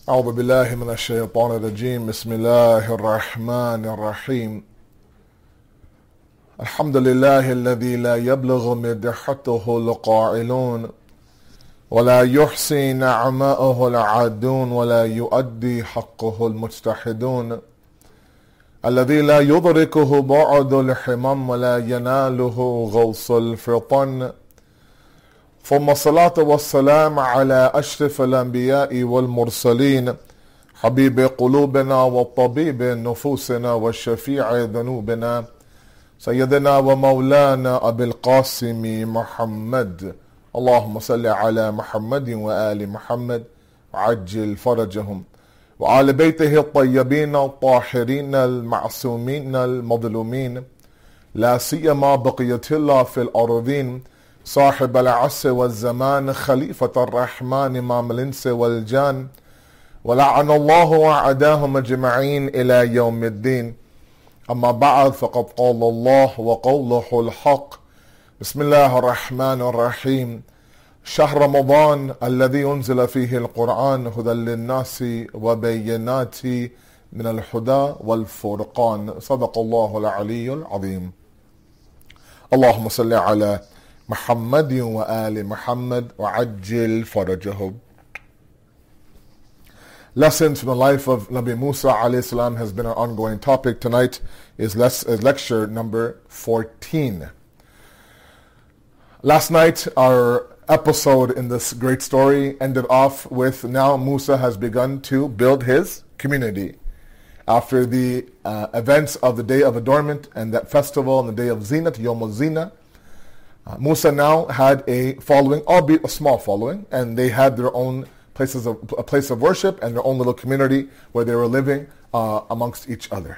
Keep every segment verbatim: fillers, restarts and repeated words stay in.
أعوذ بالله من الشيطان الرجيم بسم الله الرحمن الرحيم الحمد لله الذي لا يبلغ مدحته القائلون ولا يحصي نعماءه العادون ولا يؤدي حقه المجتحدون الذي لا يدركه بعد الحمم ولا يناله غوص الفطن ثم الصلاة والسلام على أشرف الأنبياء والمرسلين حبيب قلوبنا وطبيب نفوسنا والشفيع ذنوبنا سيدنا ومولانا أبي القاسم محمد اللهم صل على محمد وآل محمد وعجل فرجهم وآل بيته الطيبين الطاهرين المعصومين المظلومين لا سيما بقية الله في الأرضين صاحب العصر والزمان خليفة الرحمن مام الإنس والجان ولعن الله أعداهم أجمعين إلى يوم الدين أما بعد فقد قال الله وقوله الحق بسم الله الرحمن الرحيم شهر رمضان الذي أنزل فيه القرآن هدى للناس وبينات من الهدى والفرقان صدق الله العلي العظيم اللهم صل على محمد وآل محمد وعجل فرجهم. Lessons from the life of Nabi Musa alayhi salam has been an ongoing topic. Tonight is, less, is lecture number fourteen. Last night our episode in this great story ended off with now Musa has begun to build his community. After the uh, events of the Day of Adornment and that festival and the Day of Zinat, Yom al-Zina, Uh, Musa now had a following, albeit a small following, and they had their own places of a place of worship and their own little community where they were living uh, amongst each other.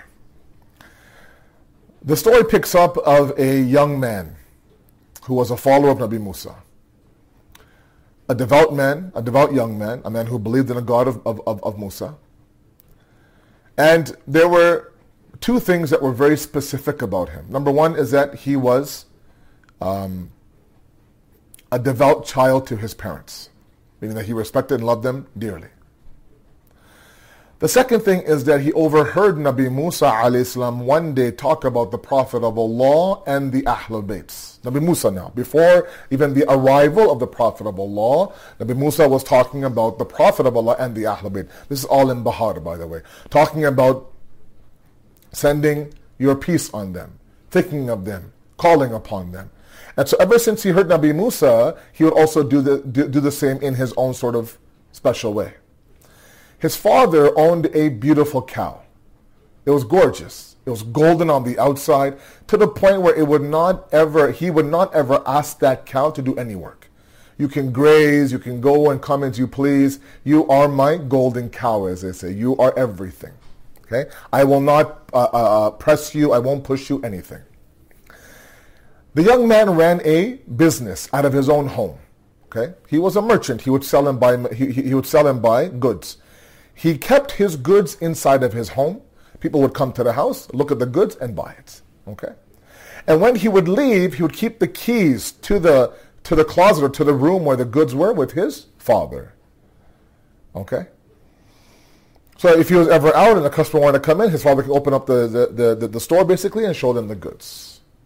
The story picks up of a young man who was a follower of Nabi Musa, a devout man, a devout young man, a man who believed in the God of, of, of, of Musa. And there were two things that were very specific about him. Number one is that he was Um, a devout child to his parents, meaning that he respected and loved them dearly. The second thing is that he overheard Nabi Musa alayhi salam one day talk about the Prophet of Allah and the Ahlul Baits. Nabi Musa now, before even the arrival of the Prophet of Allah, Nabi Musa was talking about the Prophet of Allah and the Ahlul Bayt. This is all in Bahar, by the way. Talking about sending your peace on them, thinking of them, calling upon them. And so ever since he heard Nabi Musa, he would also do the, do, do the same in his own sort of special way. His father owned a beautiful cow. It was gorgeous. It was golden on the outside to the point where it would not ever, he would not ever ask that cow to do any work. You can graze, you can go and come as you please. You are my golden cow, as they say. You are everything. Okay? I will not uh, uh, press you. I won't push you anything. The young man ran a business out of his own home. Okay, he was a merchant. He would sell and buy. He, he would sell and buy goods. He kept his goods inside of his home. People would come to the house, look at the goods, and buy it. Okay, and when he would leave, he would keep the keys to the to the closet or to the room where the goods were with his father. Okay. So if he was ever out and a customer wanted to come in, his father could open up the the, the, the, the store basically and show them the goods.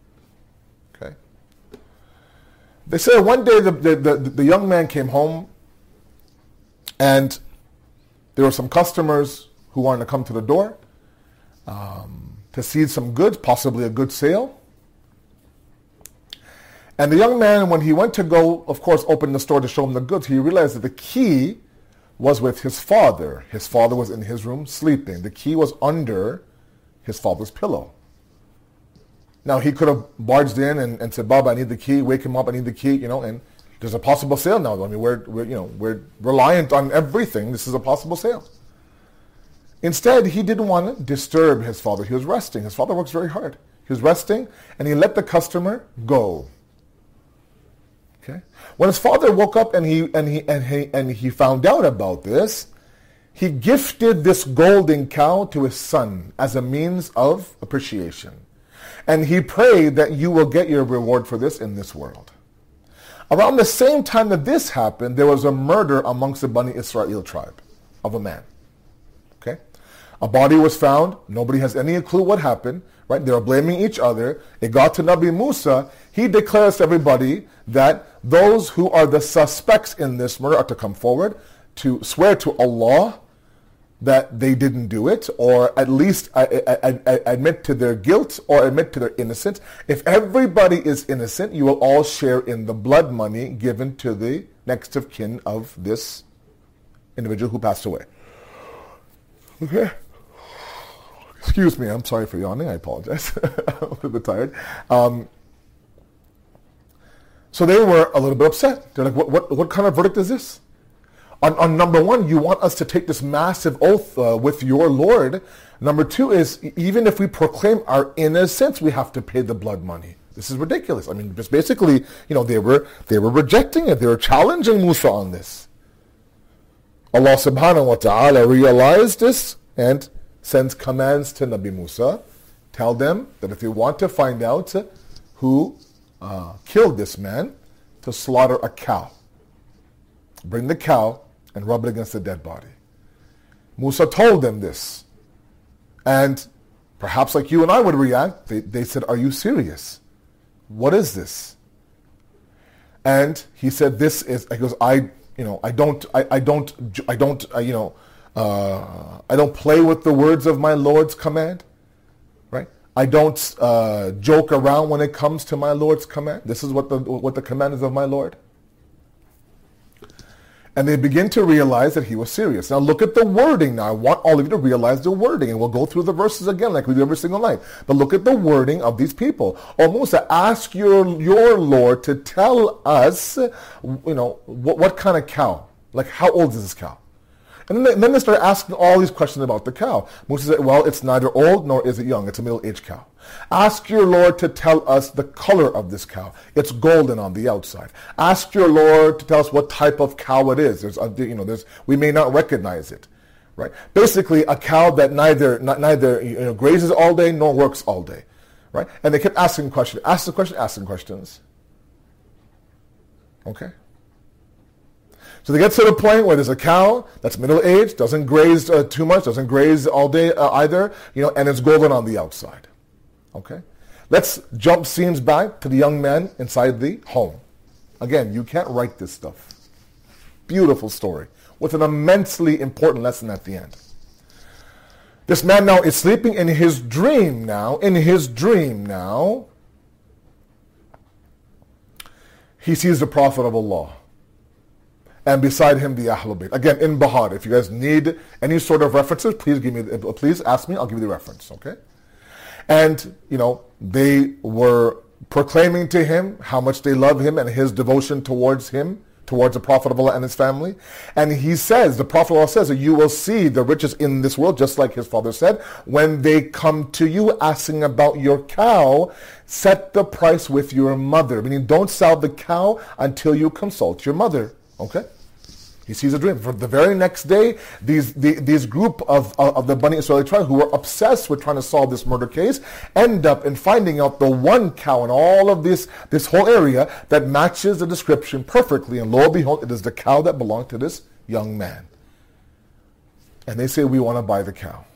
They say one day the, the, the, the young man came home and there were some customers who wanted to come to the door um, to see some goods, possibly a good sale. And the young man, when he went to go, of course, open the store to show him the goods, he realized that the key was with his father. His father was in his room sleeping. The key was under his father's pillow. Now, he could have barged in and, and said, Baba, I need the key, wake him up, I need the key, you know, and there's a possible sale now. I mean, we're, we're, you know, we're reliant on everything. This is a possible sale. Instead, he didn't want to disturb his father. He was resting. His father works very hard. He was resting, and he let the customer go. Okay? When his father woke up and he, and he, and he, and he found out about this, he gifted this golden cow to his son as a means of appreciation. And he prayed that you will get your reward for this in this world. Around the same time that this happened, there was a murder amongst the Bani Israel tribe of a man. Okay? A body was found. Nobody has any clue what happened. Right? They were blaming each other. It got to Nabi Musa. He declares to everybody that those who are the suspects in this murder are to come forward to swear to Allah that they didn't do it, or at least admit to their guilt or admit to their innocence. If everybody is innocent, you will all share in the blood money given to the next of kin of this individual who passed away. Okay? Excuse me, I'm sorry for yawning, I apologize. I'm a little bit tired. Um, so they were a little bit upset. They're like, what, what, what kind of verdict is this? On, on number one, you want us to take this massive oath uh, with your Lord. Number two is, even if we proclaim our innocence, we have to pay the blood money. This is ridiculous. I mean, just basically, you know, they were they were rejecting it. They were challenging Musa on this. Allah subhanahu wa ta'ala realized this and sends commands to Nabi Musa. Tell them that if they want to find out who uh, killed this man, to slaughter a cow. Bring the cow and rub it against the dead body. Musa told them this. And perhaps like you and I would react, they, they said, are you serious? What is this? And he said, this is, he goes, I, you know, I don't, I, I don't, I don't, uh, you know, uh, I don't play with the words of my Lord's command, right? I don't uh, joke around when it comes to my Lord's command. This is what the, what the command is of my Lord. And they begin to realize that he was serious. Now look at the wording now. I want all of you to realize the wording. And we'll go through the verses again like we do every single night. But look at the wording of these people. Oh, Musa, ask your, your Lord to tell us, you know, what, what kind of cow? Like, how old is this cow? And then they, then they start asking all these questions about the cow. Musa said, well, it's neither old nor is it young. It's a middle-aged cow. Ask your Lord to tell us the color of this cow. It's golden on the outside. Ask your Lord to tell us what type of cow it is. There's, a, you know, there's, we may not recognize it, right? Basically, a cow that neither, not, neither you know, grazes all day nor works all day, right? And they kept asking questions, ask the question, asking questions. Okay. So they get to the point where there's a cow that's middle-aged, doesn't graze uh, too much, doesn't graze all day uh, either, you know, and it's golden on the outside. Okay? Let's jump scenes back to the young man inside the home. Again, you can't write this stuff. Beautiful story with an immensely important lesson at the end. This man now is sleeping in his dream now. In his dream now, he sees the Prophet of Allah. And beside him, the Ahlul Bayt. Again, in Bahar. If you guys need any sort of references, please give me. Please ask me. I'll give you the reference. Okay. And you know they were proclaiming to him how much they love him and his devotion towards him, towards the Prophet of Allah and his family. And he says, the Prophet of Allah says that you will see the riches in this world, just like his father said, when they come to you asking about your cow, set the price with your mother. Meaning, don't sell the cow until you consult your mother. Okay. He sees a dream. For the very next day, these the, these group of, of, of the Bani Israel tribe who were obsessed with trying to solve this murder case end up in finding out the one cow in all of this, this whole area that matches the description perfectly. And lo and behold, it is the cow that belonged to this young man. And they say, we want to buy the cow.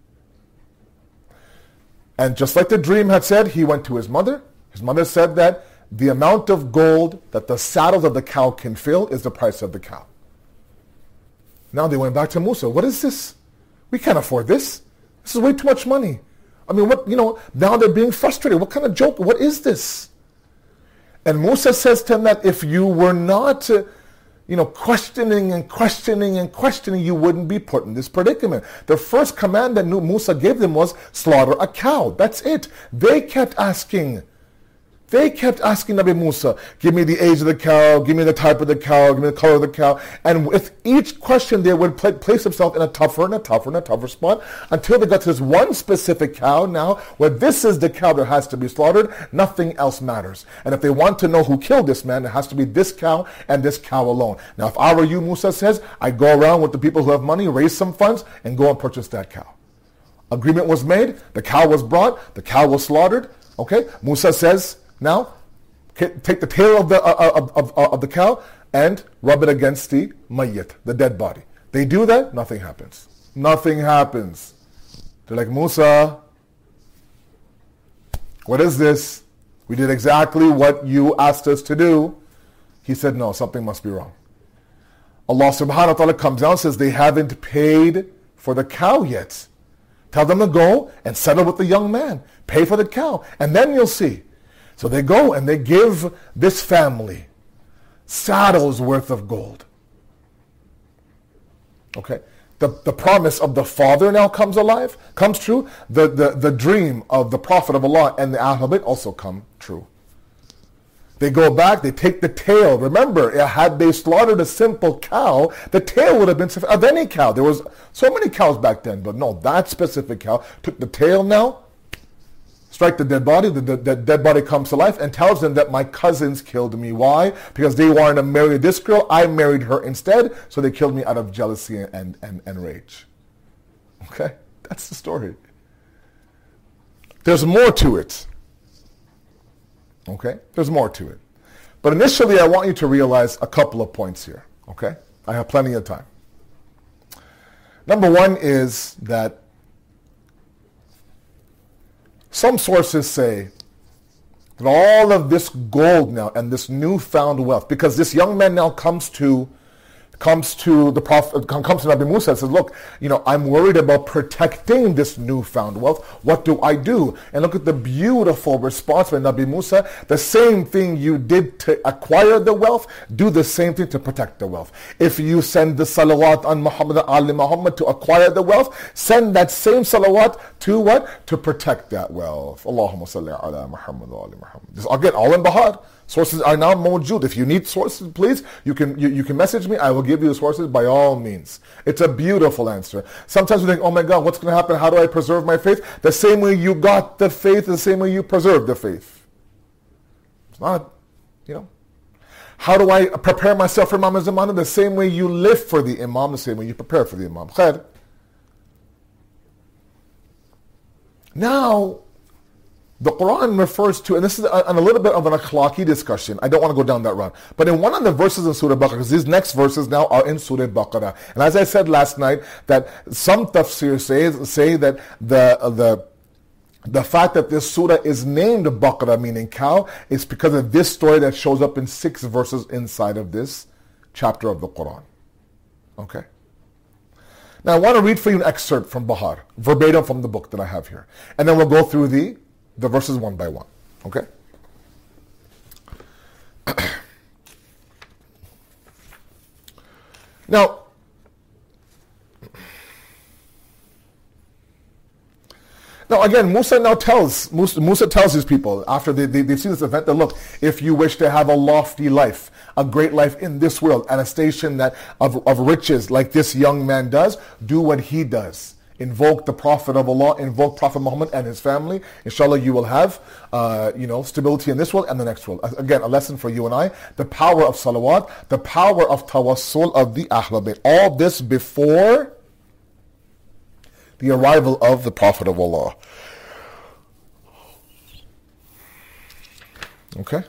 And just like the dream had said, he went to his mother. His mother said that the amount of gold that the saddles of the cow can fill is the price of the cow. Now they went back to Musa. What is this? We can't afford this. This is way too much money. I mean, what, you know, now they're being frustrated. What kind of joke? What is this? And Musa says to them that if you were not, uh, you know, questioning and questioning and questioning, you wouldn't be put in this predicament. The first command that Musa gave them was slaughter a cow. That's it. They kept asking. They kept asking Nabi Musa, give me the age of the cow, give me the type of the cow, give me the color of the cow. And with each question, they would pl- place themselves in a tougher and a tougher and a tougher spot until they got to this one specific cow now, where this is the cow that has to be slaughtered. Nothing else matters. And if they want to know who killed this man, it has to be this cow and this cow alone. Now, if I were you, Musa says, I'd go around with the people who have money, raise some funds, and go and purchase that cow. Agreement was made. The cow was brought. The cow was slaughtered. Okay? Musa says, now, take the tail of the, uh, of, of, of the cow and rub it against the mayyit, the dead body. They do that, nothing happens. Nothing happens. They're like, Musa, what is this? We did exactly what you asked us to do. He said, no, something must be wrong. Allah subhanahu wa ta'ala comes down and says, they haven't paid for the cow yet. Tell them to go and settle with the young man. Pay for the cow, and then you'll see. So they go and they give this family saddles worth of gold. Okay? The, the promise of the father now comes alive, comes true. The, the, the dream of the Prophet of Allah and the Ahlul Bayt also come true. They go back, they take the tail. Remember, had they slaughtered a simple cow, the tail would have been of any cow. There was so many cows back then, but no, that specific cow took the tail now, strike the dead body, the, the, the dead body comes to life and tells them that my cousins killed me. Why? Because they wanted to marry this girl, I married her instead, so they killed me out of jealousy and, and, and rage. Okay? That's the story. There's more to it. Okay? There's more to it. But initially, I want you to realize a couple of points here. Okay? I have plenty of time. Number one is that some sources say that all of this gold now and this newfound wealth, because this young man now comes to comes to the Prophet, comes to Nabi Musa and says, look, you know, I'm worried about protecting this newfound wealth. What do I do? And look at the beautiful response by Nabi Musa. The same thing you did to acquire the wealth, do the same thing to protect the wealth. If you send the salawat on Muhammad and Ali Muhammad to acquire the wealth, send that same salawat to what? To protect that wealth. Allahumma salli ala Muhammad wa ali Muhammad. This, again, all in Bahar. Sources are now mawjood. If you need sources, please, you can you, you can message me. I will give you the sources by all means. It's a beautiful answer. Sometimes we think, oh my God, what's going to happen? How do I preserve my faith? The same way you got the faith, the same way you preserve the faith. It's not, you know. How do I prepare myself for Imam Zamana? The same way you live for the Imam, the same way you prepare for the Imam. Khair. Now, the Quran refers to, and this is a, a little bit of an akhlaqi discussion. I don't want to go down that route. But in one of the verses in Surah Baqarah, because these next verses now are in Surah Baqarah. And as I said last night, that some tafsir say, say that the, the, the fact that this surah is named Baqarah, meaning cow, is because of this story that shows up in six verses inside of this chapter of the Quran. Okay? Now I want to read for you an excerpt from Bahar, verbatim from the book that I have here. And then we'll go through the the verses one by one. Okay? Now, now again, Musa now tells, Musa, Musa tells his people, after they, they, they see this event, that look, if you wish to have a lofty life, a great life in this world, and a station that of, of riches like this young man does, do what he does. Invoke the Prophet of Allah, invoke Prophet Muhammad and his family. Inshallah, you will have, uh, you know, stability in this world and the next world. Again, a lesson for you and I. The power of salawat, the power of tawassul of the Ahlul Bayt. All this before the arrival of the Prophet of Allah. Okay?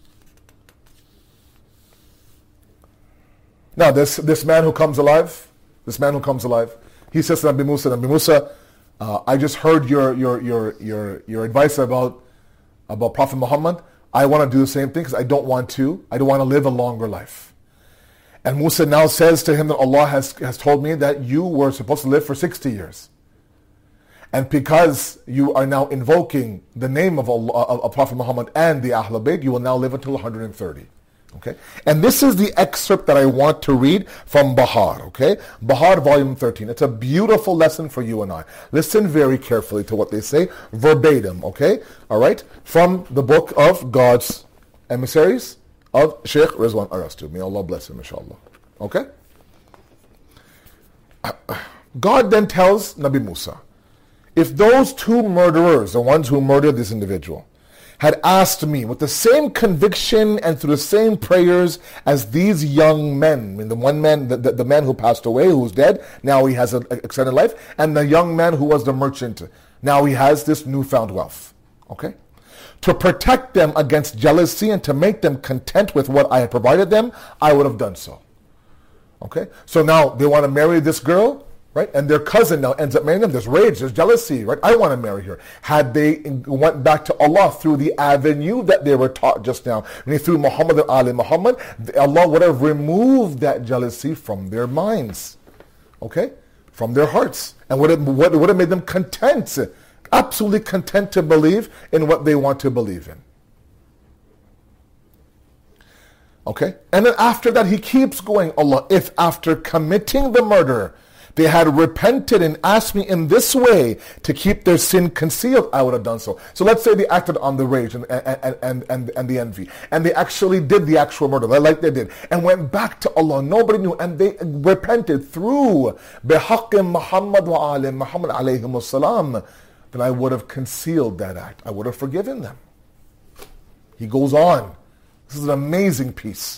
Now, this, this man who comes alive, this man who comes alive, he says to Nabi Musa, Nabi Musa, uh, I just heard your your your your your advice about about Prophet Muhammad. I want to do the same thing because I don't want to. I don't want to live a longer life. And Musa now says to him that Allah has, has told me that you were supposed to live for sixty years. And because you are now invoking the name of Allah, of Prophet Muhammad and the Ahlul Bayt, you will now live until one hundred thirty. Okay? And this is the excerpt that I want to read from Bahar, okay? Bahar, volume thirteen. It's a beautiful lesson for you and I. Listen very carefully to what they say, verbatim, okay? All right? From the book of God's emissaries of Sheikh Rizwan Arastu. May Allah bless him, inshallah. Okay? God then tells Nabi Musa, if those two murderers, the ones who murdered this individual, had asked me with the same conviction and through the same prayers as these young men, I mean the one man, the, the, the man who passed away, who's dead, now he has an extended life, and the young man who was the merchant, now he has this newfound wealth. Okay? To protect them against jealousy and to make them content with what I had provided them, I would have done so. Okay? So now they want to marry this girl, right? And their cousin now ends up marrying them. There's rage, there's jealousy, right? I want to marry her. Had they went back to Allah through the avenue that they were taught just now, meaning through Muhammad and Ali Muhammad, Allah would have removed that jealousy from their minds, okay? From their hearts. And would have, would have made them content, absolutely content to believe in what they want to believe in. Okay? And then after that, he keeps going, Allah, if after committing the murder, they had repented and asked me in this way to keep their sin concealed, I would have done so. So let's say they acted on the rage and, and, and, and, and the envy, and they actually did the actual murder, like they did, and went back to Allah. Nobody knew, and they repented through بِحَقِّ Muhammad wa Ali Muhammad alayhimu salam. Then I would have concealed that act. I would have forgiven them. He goes on. This is an amazing piece.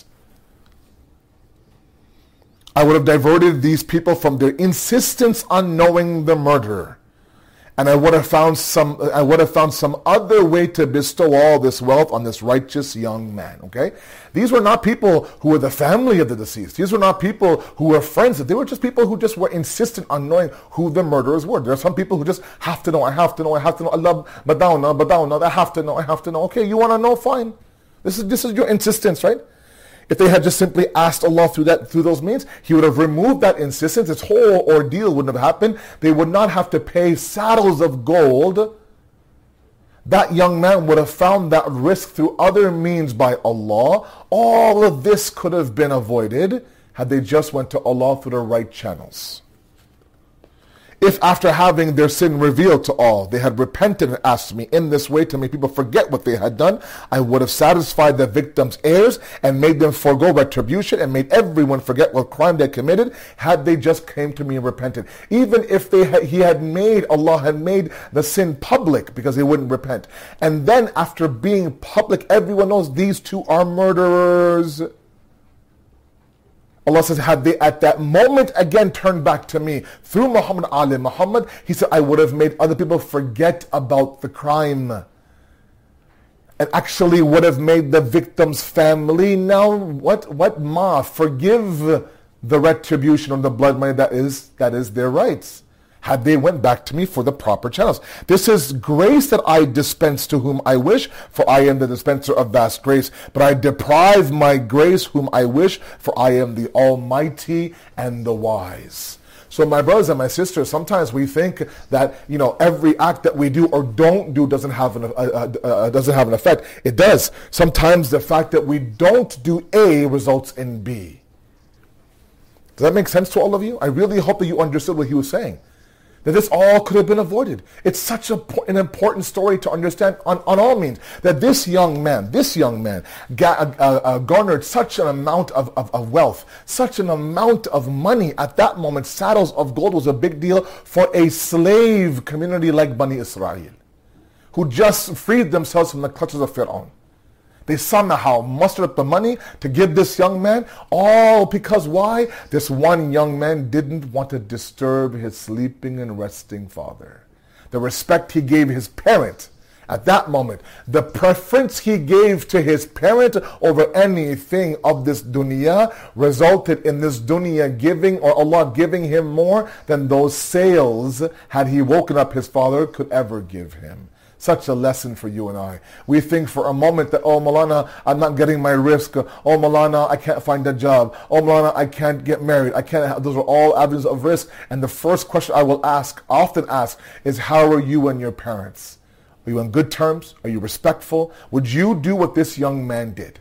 I would have diverted these people from their insistence on knowing the murderer. And I would have found some I would have found some other way to bestow all this wealth on this righteous young man. Okay? These were not people who were the family of the deceased. These were not people who were friends. They were just people who just were insistent on knowing who the murderers were. There are some people who just have to know, I have to know, I have to know, Allah, badawna, badawna, I have to know, I have to know. Okay, you want to know? Fine. This is this is your insistence, right? If they had just simply asked Allah through that through those means, He would have removed that insistence. This whole ordeal wouldn't have happened. They would not have to pay saddles of gold. That young man would have found that risk through other means by Allah. All of this could have been avoided had they just went to Allah through the right channels. If after having their sin revealed to all, they had repented and asked me in this way to make people forget what they had done, I would have satisfied the victims' heirs and made them forego retribution and made everyone forget what crime they committed had they just came to me and repented. Even if they had, he had made, Allah had made the sin public because they wouldn't repent. And then after being public, everyone knows these two are murderers. Allah says, had they at that moment again turned back to me through Muhammad Ali Muhammad, He said, I would have made other people forget about the crime. And actually would have made the victim's family now, what, what ma, forgive the retribution of the blood money that is, that is their rights. Had they went back to me for the proper channels. This is grace that I dispense to whom I wish, for I am the dispenser of vast grace. But I deprive my grace whom I wish, for I am the Almighty and the Wise. So my brothers and my sisters, sometimes we think that, you know, every act that we do or don't do doesn't have an, uh, uh, uh, doesn't have an effect. It does. Sometimes the fact that we don't do A results in B. Does that make sense to all of you? I really hope that you understood what he was saying. That this all could have been avoided. It's such a, an important story to understand on, on all means. That this young man, this young man ga, uh, uh, garnered such an amount of, of, of wealth, such an amount of money. At that moment, saddles of gold was a big deal for a slave community like Bani Israel, who just freed themselves from the clutches of Fir'aun. They somehow mustered up the money to give this young man, all because why? This one young man didn't want to disturb his sleeping and resting father. The respect he gave his parent at that moment, the preference he gave to his parent over anything of this dunya resulted in this dunya giving, or Allah giving him more than those sales, had he woken up his father, could ever give him. Such a lesson for you and I. We think for a moment that, oh Malana, I'm not getting my risk. Oh Malana, I can't find a job. Oh Malana, I can't get married. I can't have, those are all avenues of risk. And the first question I will ask, often ask, is how are you and your parents? Are you on good terms? Are you respectful? Would you do what this young man did?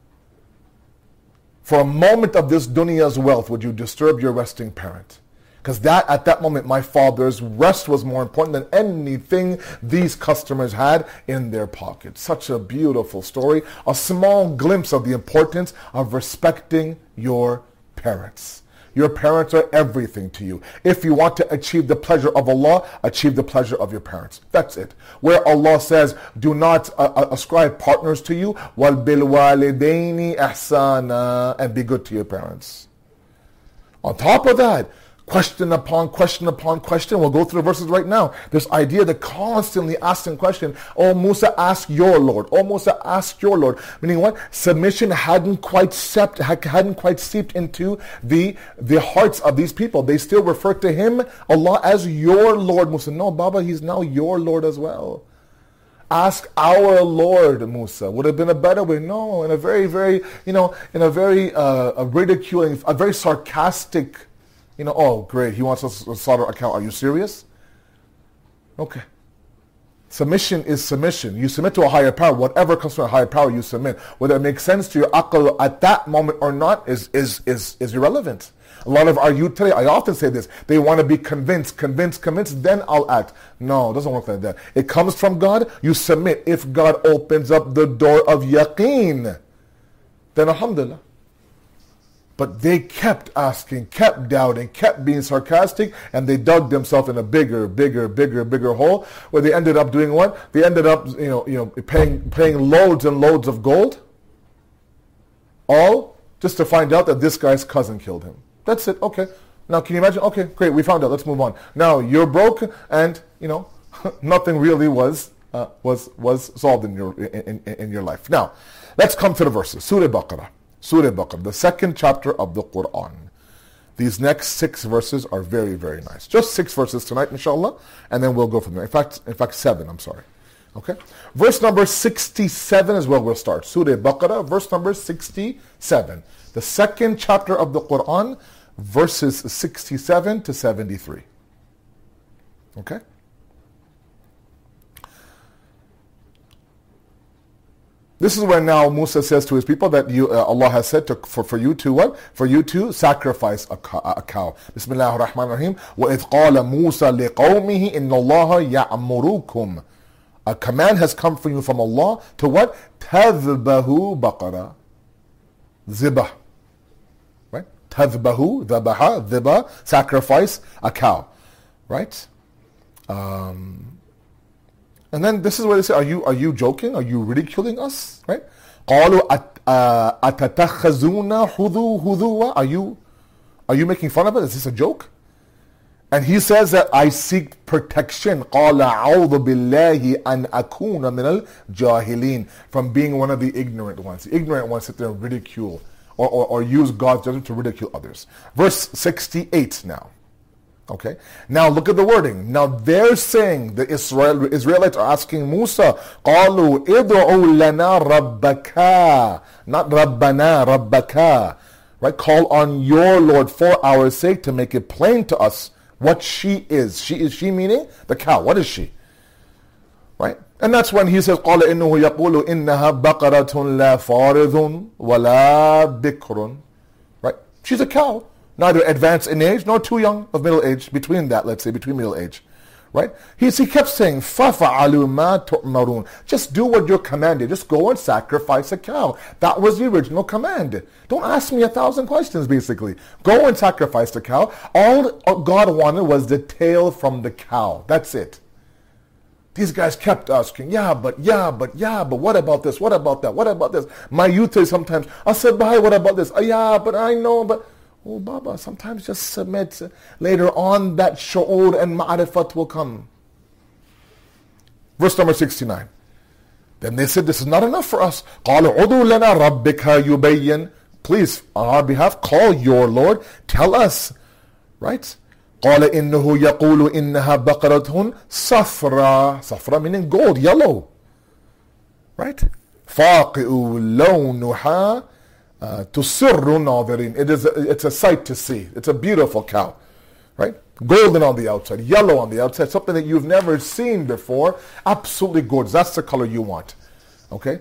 For a moment of this dunya's wealth, would you disturb your resting parent? Because that, at that moment, my father's rest was more important than anything these customers had in their pockets. Such a beautiful story. A small glimpse of the importance of respecting your parents. Your parents are everything to you. If you want to achieve the pleasure of Allah, achieve the pleasure of your parents. That's it. Where Allah says, do not uh, ascribe partners to you, وَالْبِالْوَالِدَيْنِ إِحْسَانًا, and be good to your parents. On top of that, Question upon question upon question. We'll go through the verses right now. This idea that constantly asking question. Oh Musa, ask your Lord. Oh Musa, ask your Lord. Meaning what? Submission hadn't quite seeped, hadn't quite seeped into the, the hearts of these people. They still refer to him, Allah, as your Lord. Musa, no, Baba, he's now your Lord as well. Ask our Lord, Musa. Would have been a better way. No, in a very, very, you know, in a very uh, a ridiculing, a very sarcastic. You know, oh, great, he wants us to slaughter a cow. Are you serious? Okay. Submission is submission. You submit to a higher power. Whatever comes from a higher power, you submit. Whether it makes sense to your aql at that moment or not is, is, is, is irrelevant. A lot of our youth today, I often say this, they want to be convinced, convinced, convinced, then I'll act. No, it doesn't work like that. It comes from God, you submit. If God opens up the door of yaqeen, then alhamdulillah. But they kept asking, kept doubting, kept being sarcastic, and they dug themselves in a bigger, bigger, bigger, bigger hole, where they ended up doing what? They ended up, you know, you know, paying paying loads and loads of gold, all just to find out that this guy's cousin killed him. That's it. Okay. Now, can you imagine? Okay, great. We found out. Let's move on. Now you're broke, and you know, nothing really was uh, was was solved in your in, in, in your life. Now, let's come to the verses. Surah Baqarah. Surah Baqarah, the second chapter of the Quran. These next six verses are very, very nice. Just six verses tonight, inshallah, and then we'll go from there. In fact, in fact, seven, I'm sorry. Okay? Verse number sixty-seven is where we'll start. Surah Baqarah, verse number sixty-seven. The second chapter of the Quran, verses sixty-seven to seventy-three. Okay? This is when now Musa says to his people that you, uh, Allah has said to, for, for you to what? For you to sacrifice a, a cow. Bismillah ar-Rahman ar-Rahim. وَإِذْ قَالَ مُوسَى لِقَوْمِهِ إِنَّ اللَّهَ يَأْمُرُكُمْ. A command has come from you from Allah to what? تَذْبَهُ بَقَرَةً. Zibah. Right? تَذْبَهُ, ذَبَحَ, ذِبَا, sacrifice a cow. Right? Um... And then this is where they say, are you are you joking? Are you ridiculing us? Right? قَالُوا أَتَتَخَذُونَ خُذُوا هُذُوَا. Are you are you making fun of it? Is this a joke? And he says that I seek protection. قَالَ أَعُوذُ بِاللَّهِ أَنْ أَكُونَ مِنَ الْجَاهِلِينَ. From being one of the ignorant ones. The ignorant ones sit there and ridicule or, or, or use God's judgment to ridicule others. Verse sixty-eight now. Okay. Now look at the wording. Now they're saying, the Israel, Israelites are asking Musa, قَالُوا إِدْعُوا لَنَا رَبَّكَا. Not رَبَّنَا, رَبَّكَا. Right? Call on your Lord for our sake to make it plain to us what she is. She is she meaning? The cow. What is she? Right? And that's when he says, قَالَ إِنَّهُ يَقُولُ إِنَّهَا بَقَرَةٌ لَا فَارِضٌ وَلَا بِكْرٌ. Right? She's a cow. Neither advanced in age nor too young of middle age. Between that, let's say, between middle age. Right? He, he kept saying, فَفَعَلُوا مَا تُؤْمَرُونَ. Just do what you're commanded. Just go and sacrifice a cow. That was the original command. Don't ask me a thousand questions, basically. Go and sacrifice the cow. All God wanted was the tail from the cow. That's it. These guys kept asking, yeah, but, yeah, but, yeah, but what about this? What about that? What about this? My youth say sometimes, I said, bye, what about this? Oh, yeah, but I know, but... Oh, Baba, sometimes just submit. Later on, that shu'ur and ma'rifat will come. Verse number sixty-nine. Then they said, this is not enough for us. قَالُ عُدُوا لَنَا رَبِّكَ يُبَيِّن. Please, on our behalf, call your Lord. Tell us. Right? قَالَ إِنَّهُ يَقُولُ إِنَّهَا بَقَرَةٌ صَفْرَى. Safra meaning gold, yellow. Right? فَاقِئُ لَوْنُهَا. Uh, تُسِرُّ النَّاظِرِينَ. It is a, it's a sight to see. It's a beautiful cow. Right? Golden on the outside, yellow on the outside, something that you've never seen before. Absolutely gorgeous. That's the color you want. Okay?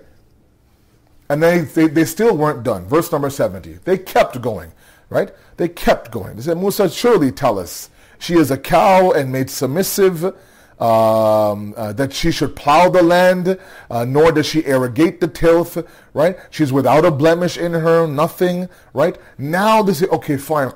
And they, they, they still weren't done. Verse number seventy. They kept going. Right? They kept going. They said, Musa, surely tell us. She is a cow and made submissive. Um, uh, that she should plow the land, uh, nor does she irrigate the tilth, right? She's without a blemish in her, nothing, right? Now they say, okay, fine.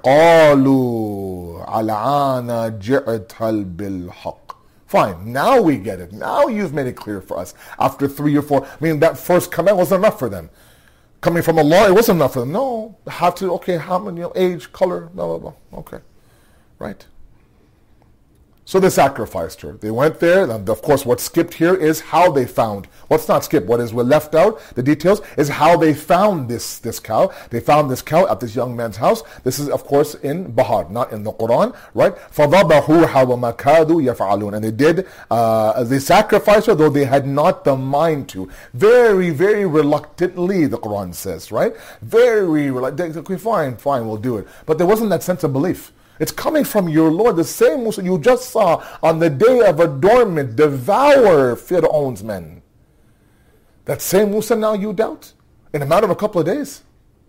قَالُوا عَلَعَانَا جِئْتَ بِالْحَقِّ. Fine, now we get it. Now you've made it clear for us. After three or four, I mean, that first command wasn't enough for them. Coming from Allah, it wasn't enough for them. No, have to, okay, how many, you know, age, color, blah, blah, blah. Okay. Right? So they sacrificed her. They went there, and of course what's skipped here is how they found. What's not skipped, what is left out, the details, is how they found this, this cow. They found this cow at this young man's house. This is of course in Bahar, not in the Quran, right? فَضَبَحُوهَا وَمَا كَادُوا يَفْعَلُونَ. And they did, uh, they sacrificed her, though they had not the mind to. Very, very reluctantly, the Quran says, right? Very reluctant. Okay, fine, fine, we'll do it. But there wasn't that sense of belief. It's coming from your Lord, the same Musa you just saw on the day of adornment devour Fir'aun's men. That same Musa now you doubt? In a matter of a couple of days.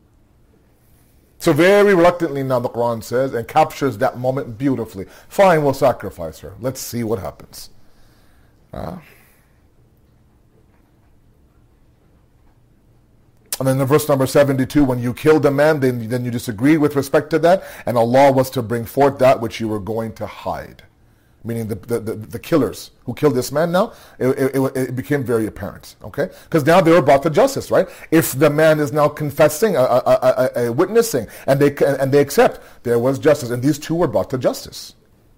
So very reluctantly now the Quran says, and captures that moment beautifully. Fine, we'll sacrifice her. Let's see what happens. Uh, And then in verse number seventy-two, when you killed a man, then, then you disagreed with respect to that, and Allah was to bring forth that which you were going to hide. Meaning the the, the, the killers who killed this man now, it, it, it became very apparent, okay? Because now they were brought to justice, right? If the man is now confessing, uh, uh, uh, uh, witnessing, and they and they accept, there was justice, and these two were brought to justice.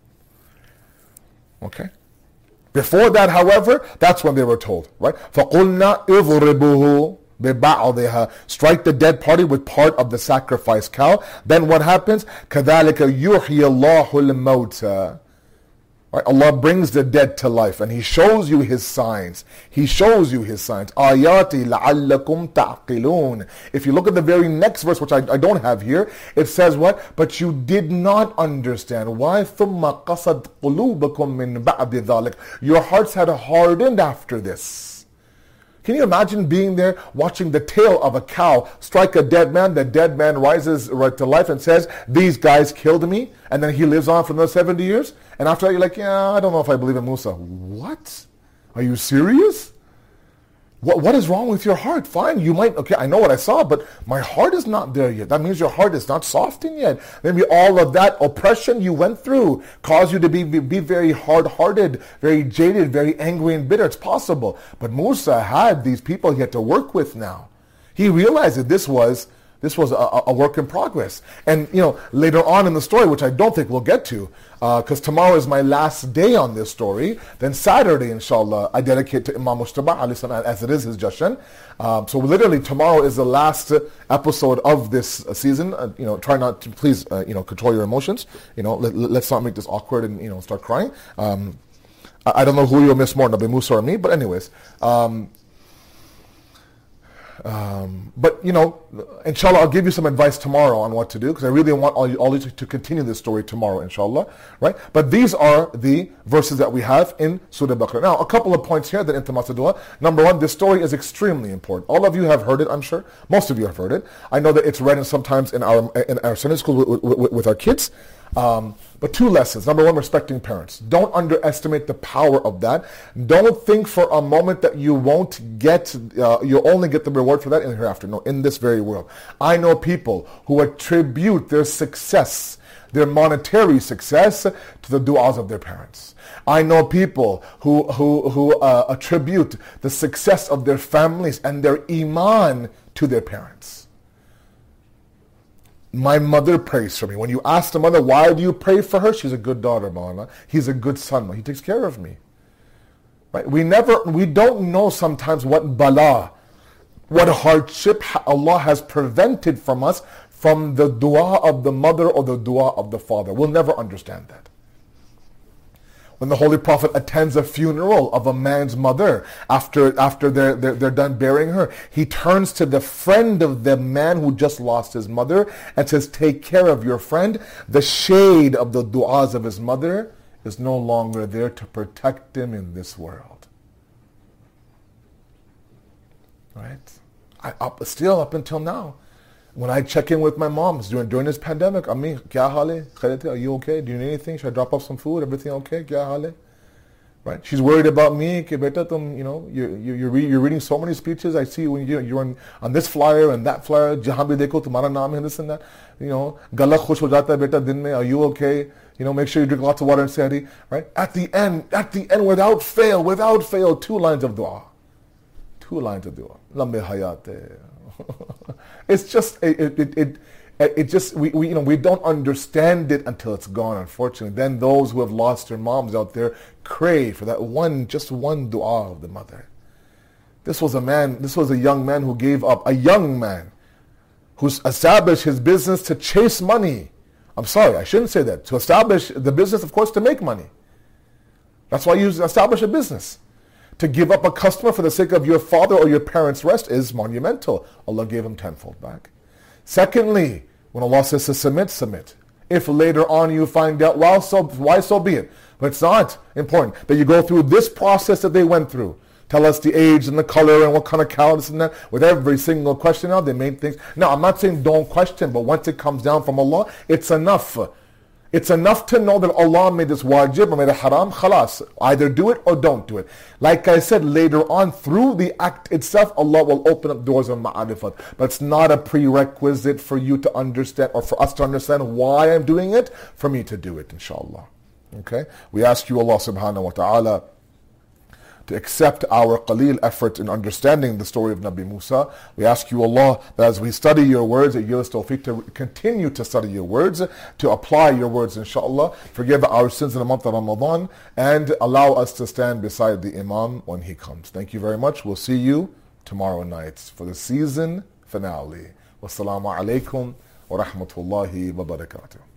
Okay? Before that, however, that's when they were told, right? فَقُلْنَا اِضْرِبُهُ strike the dead party with part of the sacrificed cow. Then what happens? كَذَلِكَ يُحْيِي اللَّهُ الْمَوْتَى. Right? Allah brings the dead to life, and He shows you His signs. He shows you His signs. آيَاتِ لَعَلَّكُمْ تَعْقِلُونَ. If you look at the very next verse, which I, I don't have here, it says what? But you did not understand. Why? ثُمَّ قَصَدْ قُلُوبَكُمْ مِنْ بَعْدِ ذَلِكَ. Your hearts had hardened after this. Can you imagine being there, watching the tail of a cow strike a dead man? The dead man rises right to life and says, these guys killed me. And then he lives on for another seventy years. And after that, you're like, yeah, I don't know if I believe in Musa. What? Are you serious? What What is wrong with your heart? Fine, you might, okay, I know what I saw, but my heart is not there yet. That means your heart is not softened yet. Maybe all of that oppression you went through caused you to be, be, be very hard-hearted, very jaded, very angry and bitter. It's possible. But Musa had these people he had to work with now. He realized that this was This was a, a work in progress. And, you know, later on in the story, which I don't think we'll get to, because uh, tomorrow is my last day on this story, then Saturday, inshallah, I dedicate to Imam Mujtaba, as it is his Jashan. Um, so literally tomorrow is the last episode of this season. Uh, you know, try not to, please, uh, you know, control your emotions. You know, let, let's not make this awkward and, you know, start crying. Um, I, I don't know who you'll miss more, Nabi Musa or me, but anyways. Um, Um, but, you know, inshallah, I'll give you some advice tomorrow on what to do, because I really want all you, all you to, to continue this story tomorrow, inshallah, right? But these are the verses that we have in Surah Baqarah. Now, a couple of points here that in Dua. Number one, this story is extremely important. All of you have heard it, I'm sure. Most of you have heard it. I know that it's read in sometimes in our in our Sunday school with, with, with our kids. Um, but two lessons. Number one, respecting parents. Don't underestimate the power of that. Don't think for a moment that you won't get, uh, you'll only get the reward for that in the hereafter. No, in this very world. I know people who attribute their success, their monetary success, to the du'as of their parents. I know people who, who, who uh, attribute the success of their families and their iman to their parents. My mother prays for me. When you ask the mother, why do you pray for her? She's a good daughter, Maulana. He's a good son. He takes care of me. Right? We never, we don't know sometimes what bala, what hardship Allah has prevented from us from the dua of the mother or the dua of the father. We'll never understand that. When the Holy Prophet attends a funeral of a man's mother, after after they're, they're, they're done burying her, he turns to the friend of the man who just lost his mother and says, take care of your friend. The shade of the du'as of his mother is no longer there to protect him in this world. Right? I, up, still up until now, when I check in with my moms during during this pandemic, Ammi, kya haal hai? Khairate, are you okay? Do you need anything? Should I drop off some food? Everything okay? Kya haal hai? Right? She's worried about me. Ke beta, tum, you know, you you you're, re, you're reading so many speeches. I see when you you're on, on this flyer and that flyer. Jahan bhi dekho, tumhara naam hai, this and that. You know, gala khush ho jata hai beta din mein. Are you okay? You know, make sure you drink lots of water and sehri. Right? At the end, at the end, without fail, without fail, two lines of dua. Two lines of dua. Lambe hayate. It's just, it, it, it, It, it just, we, we, you know, we don't understand it until it's gone, unfortunately. Then those who have lost their moms out there crave for that one, just one dua of the mother. This was a man, this was a young man who gave up, a young man who established his business to chase money. I'm sorry, I shouldn't say that. To establish the business, of course, to make money. That's why you establish a business. To give up a customer for the sake of your father or your parents' rest is monumental. Allah gave him tenfold back. Secondly, when Allah says to submit, submit. If later on you find out, well, so, why so be it. But it's not important that you go through this process that they went through. Tell us the age and the color and what kind of cow this and that. With every single question now, they made things. Now, I'm not saying don't question, but once it comes down from Allah, it's enough. It's enough to know that Allah made this wajib or made it haram, khalas. Either do it or don't do it. Like I said, later on, through the act itself, Allah will open up doors of ma'arifat. But it's not a prerequisite for you to understand or for us to understand why I'm doing it, for me to do it, inshallah. Okay? We ask you, Allah subhanahu wa ta'ala, to accept our qaleel effort in understanding the story of Nabi Musa. We ask you, Allah, that as we study your words, that you give us tawfiq to continue to study your words, to apply your words, inshallah. Forgive our sins in the month of Ramadan, and allow us to stand beside the Imam when he comes. Thank you very much. We'll see you tomorrow night for the season finale. Wassalamu alaikum wa rahmatullahi wa barakatuh.